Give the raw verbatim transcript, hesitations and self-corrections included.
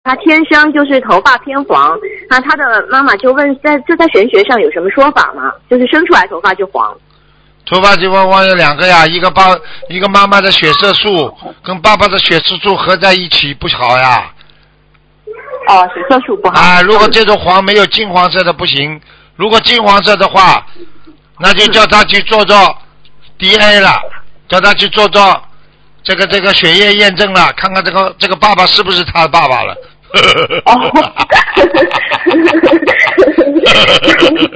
他天生就是头发偏黄，那他的妈妈就问，在这在玄学上有什么说法吗？就是生出来头发就黄。 头发就黄黄有两个呀，一个爸一个妈妈的血色素跟爸爸的血色素合在一起不好呀。 哦，血色素不好。 啊，如果这种黄没有金黄色的不行，如果金黄色的话，那就叫他去做做 D N A 了，叫他去做做这个这个血液验证了，看看这个这个爸爸是不是他的爸爸了。 哦，